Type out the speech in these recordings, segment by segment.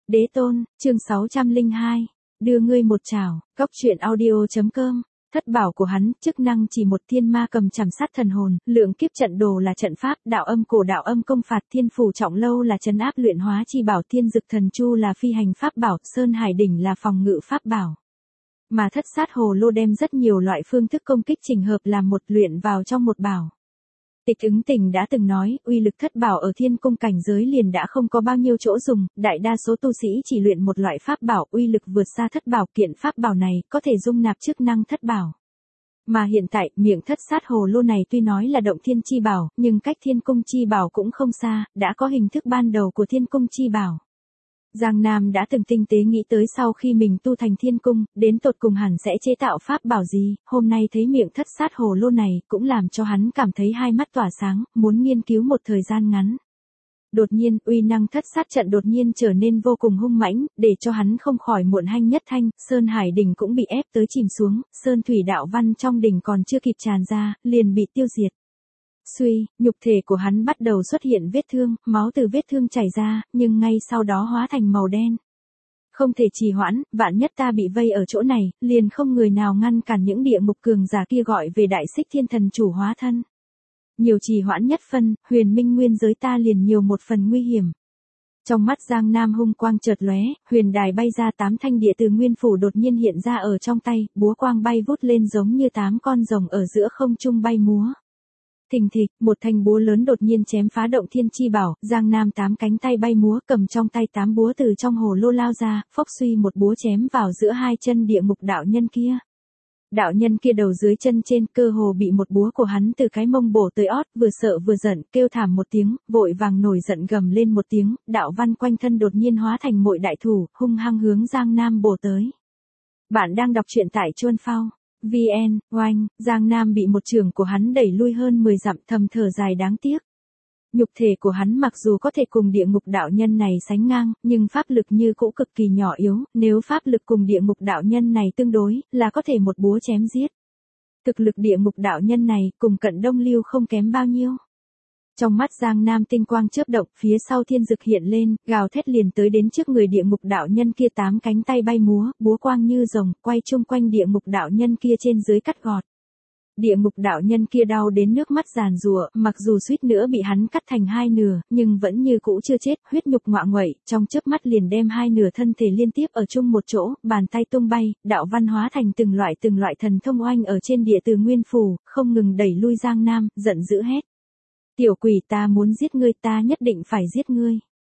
Đế tôn, chương 602. Đưa ngươi một chảo, Cóc truyện audio.com. Thất bảo của hắn, chức năng chỉ một thiên ma cầm chảm sát thần hồn, lượng kiếp trận đồ là trận pháp, đạo âm cổ đạo âm công phạt, thiên phủ trọng lâu là trấn áp luyện hóa chi bảo, thiên dực thần chu là phi hành pháp bảo, sơn hải đỉnh là phòng ngự pháp bảo. Mà thất sát hồ lô đem rất nhiều loại phương thức công kích chỉnh hợp làm một luyện vào trong một bảo. Tịch Ứng Tình đã từng nói, uy lực thất bảo ở thiên cung cảnh giới liền đã không có bao nhiêu chỗ dùng, đại đa số tu sĩ chỉ luyện một loại pháp bảo, uy lực vượt xa thất bảo, kiện pháp bảo này có thể dung nạp chức năng thất bảo. Mà hiện tại, miệng thất sát hồ lô này tuy nói là động thiên chi bảo, nhưng cách thiên cung chi bảo cũng không xa, đã có hình thức ban đầu của thiên cung chi bảo. Giang Nam đã từng tinh tế nghĩ tới sau khi mình tu thành thiên cung, đến tột cùng hẳn sẽ chế tạo pháp bảo gì, hôm nay thấy miệng thất sát hồ lô này cũng làm cho hắn cảm thấy hai mắt tỏa sáng, muốn nghiên cứu một thời gian ngắn. Đột nhiên, uy năng thất sát trận đột nhiên trở nên vô cùng hung mãnh, để cho hắn không khỏi muộn hanh nhất thanh, Sơn Hải đỉnh cũng bị ép tới chìm xuống, Sơn Thủy đạo văn trong đỉnh còn chưa kịp tràn ra, liền bị tiêu diệt. Suy, nhục thể của hắn bắt đầu xuất hiện vết thương, máu từ vết thương chảy ra, nhưng ngay sau đó hóa thành màu đen. Không thể trì hoãn, vạn nhất ta bị vây ở chỗ này, liền không người nào ngăn cản những địa ngục cường giả kia gọi về đại xích thiên thần chủ hóa thân. Nhiều trì hoãn nhất phân, huyền minh nguyên giới ta liền nhiều một phần nguy hiểm. Trong mắt Giang Nam hung quang chợt lóe, huyền đài bay ra 8 thanh địa từ nguyên phủ đột nhiên hiện ra ở trong tay, búa quang bay vút lên giống như 8 con rồng ở giữa không trung bay múa. Thình thịch, một thanh búa lớn đột nhiên chém phá động thiên chi bảo, Giang Nam 8 cánh tay bay múa, cầm trong tay 8 búa từ trong hồ lô lao ra, phốc suy một búa chém vào giữa hai chân địa ngục đạo nhân kia. Đạo nhân kia đầu dưới chân trên, cơ hồ bị một búa của hắn từ cái mông bổ tới ót, vừa sợ vừa giận, kêu thảm một tiếng, vội vàng nổi giận gầm lên một tiếng, đạo văn quanh thân đột nhiên hóa thành mội đại thủ, hung hăng hướng Giang Nam bổ tới. Bạn đang đọc truyện tại Chuan Phao. VN, oanh, Giang Nam bị một chưởng của hắn đẩy lui hơn 10 dặm, thầm thở dài đáng tiếc. Nhục thể của hắn mặc dù có thể cùng địa ngục đạo nhân này sánh ngang, nhưng pháp lực như cũ cực kỳ nhỏ yếu, nếu pháp lực cùng địa ngục đạo nhân này tương đối, là có thể một búa chém giết. Thực lực địa ngục đạo nhân này, cùng Cận Đông Lưu không kém bao nhiêu. Trong mắt Giang Nam tinh quang chớp động, phía sau thiên dực hiện lên, gào thét liền tới đến trước người địa ngục đạo nhân kia, 8 cánh tay bay múa, búa quang như rồng, quay chung quanh địa ngục đạo nhân kia trên dưới cắt gọt. Địa ngục đạo nhân kia đau đến nước mắt giàn giụa, mặc dù suýt nữa bị hắn cắt thành hai nửa, nhưng vẫn như cũ chưa chết, huyết nhục ngoạ nguậy, trong chớp mắt liền đem hai nửa thân thể liên tiếp ở chung một chỗ, bàn tay tung bay, đạo văn hóa thành từng loại thần thông oanh ở trên địa từ nguyên phủ, không ngừng đẩy lui Giang Nam, giận dữ hét. Tiểu quỷ, ta muốn giết ngươi, ta nhất định phải giết ngươi.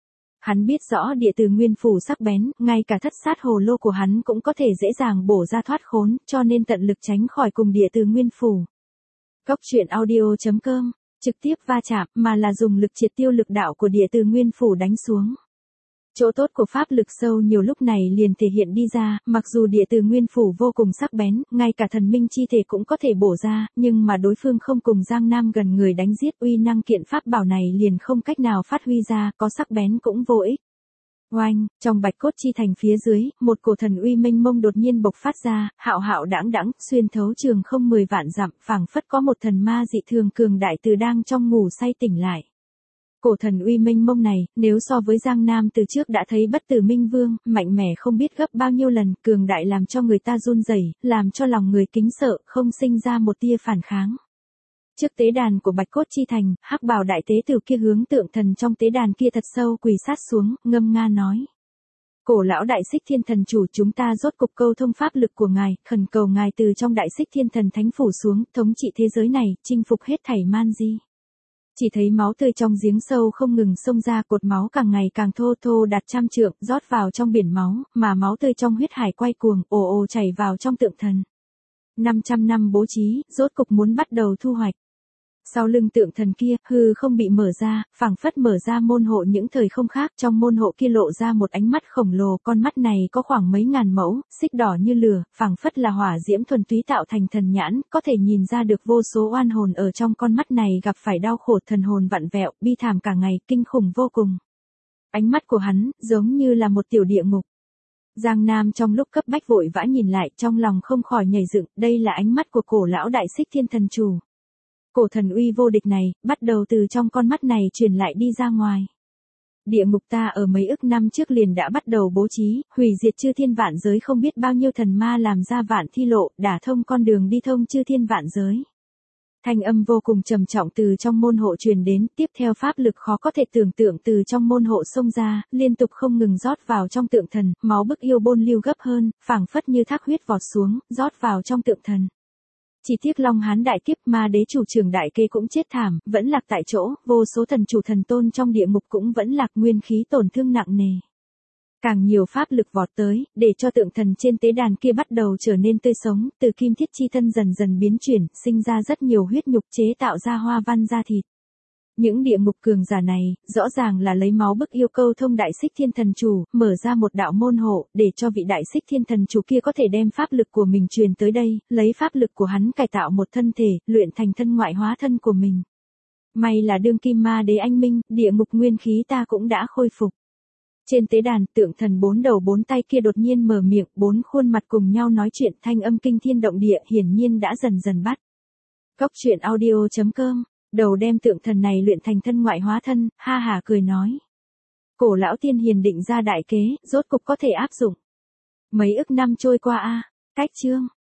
Hắn biết rõ địa từ nguyên phủ sắc bén, ngay cả thất sát hồ lô của hắn cũng có thể dễ dàng bổ ra thoát khốn, cho nên tận lực tránh khỏi cùng địa từ nguyên phủ. Cóc truyện audio.com, trực tiếp va chạm, mà là dùng lực triệt tiêu lực đạo của địa từ nguyên phủ đánh xuống. Chỗ tốt của pháp lực sâu nhiều lúc này liền thể hiện đi ra, mặc dù địa từ nguyên phủ vô cùng sắc bén, ngay cả thần minh chi thể cũng có thể bổ ra, nhưng mà đối phương không cùng Giang Nam gần người đánh giết, uy năng kiện pháp bảo này liền không cách nào phát huy ra, có sắc bén cũng vô ích. Oanh, trong bạch cốt chi thành phía dưới, một cổ thần uy mênh mông đột nhiên bộc phát ra, hạo hạo đãng đãng, xuyên thấu trường không 10 vạn dặm, phảng phất có một thần ma dị thường cường đại từ đang trong ngủ say tỉnh lại. Cổ thần uy mênh mông này, nếu so với Giang Nam từ trước đã thấy bất tử minh vương, mạnh mẽ không biết gấp bao nhiêu lần, cường đại làm cho người ta run rẩy, làm cho lòng người kính sợ, không sinh ra một tia phản kháng. Trước tế đàn của bạch cốt chi thành, hắc bào đại tế tử kia hướng tượng thần trong tế đàn kia thật sâu quỳ sát xuống, ngâm nga nói. Cổ lão đại xích thiên thần chủ, chúng ta rốt cục câu thông pháp lực của ngài, khẩn cầu ngài từ trong đại xích thiên thần thánh phủ xuống, thống trị thế giới này, chinh phục hết thảy man di. Chỉ thấy máu tươi trong giếng sâu không ngừng xông ra, cột máu càng ngày càng thô thô đạt 100 trượng, rót vào trong biển máu, mà máu tươi trong huyết hải quay cuồng, ồ ồ chảy vào trong tượng thần. 500 năm bố trí, rốt cục muốn bắt đầu thu hoạch. Sau lưng tượng thần kia, hư không bị mở ra, phảng phất mở ra môn hộ những thời không khác, trong môn hộ kia lộ ra một ánh mắt khổng lồ, con mắt này có khoảng mấy ngàn mẫu, xích đỏ như lửa, phảng phất là hỏa diễm thuần túy tạo thành thần nhãn, có thể nhìn ra được vô số oan hồn ở trong con mắt này gặp phải đau khổ, thần hồn vặn vẹo, bi thảm cả ngày, kinh khủng vô cùng. Ánh mắt của hắn, giống như là một tiểu địa ngục. Giang Nam trong lúc cấp bách vội vã nhìn lại, trong lòng không khỏi nhảy dựng, đây là ánh mắt của cổ lão đại xích thiên thần chủ. Cổ thần uy vô địch này, bắt đầu từ trong con mắt này truyền lại đi ra ngoài. Địa ngục ta ở mấy ức năm trước liền đã bắt đầu bố trí, hủy diệt chư thiên vạn giới không biết bao nhiêu thần ma làm ra vạn thi lộ, đả thông con đường đi thông chư thiên vạn giới. Thanh âm vô cùng trầm trọng từ trong môn hộ truyền đến, tiếp theo pháp lực khó có thể tưởng tượng từ trong môn hộ xông ra, liên tục không ngừng rót vào trong tượng thần, máu bức yêu bôn lưu gấp hơn, phảng phất như thác huyết vọt xuống, rót vào trong tượng thần. Chỉ tiếc Long Hán đại kiếp ma đế chủ trưởng đại kê cũng chết thảm, vẫn lạc tại chỗ, vô số thần chủ thần tôn trong địa ngục cũng vẫn lạc nguyên khí tổn thương nặng nề. Càng nhiều pháp lực vọt tới, để cho tượng thần trên tế đàn kia bắt đầu trở nên tươi sống, từ kim thiết chi thân dần dần biến chuyển, sinh ra rất nhiều huyết nhục chế tạo ra hoa văn da thịt. Những địa ngục cường giả này, rõ ràng là lấy máu bức yêu câu thông đại xích thiên thần chủ, mở ra một đạo môn hộ, để cho vị đại xích thiên thần chủ kia có thể đem pháp lực của mình truyền tới đây, lấy pháp lực của hắn cải tạo một thân thể, luyện thành thân ngoại hóa thân của mình. May là đương kim ma đế anh minh, địa ngục nguyên khí ta cũng đã khôi phục. Trên tế đàn, tượng thần 4 đầu 4 tay kia đột nhiên mở miệng, 4 khuôn mặt cùng nhau nói chuyện, thanh âm kinh thiên động địa, hiển nhiên đã dần dần bắt. Cốc truyện audio.com, đầu đem tượng thần này luyện thành thân ngoại hóa thân, ha hà cười nói. Cổ lão tiên hiền định ra đại kế, rốt cục có thể áp dụng. Mấy ức năm trôi qua a, cách chương.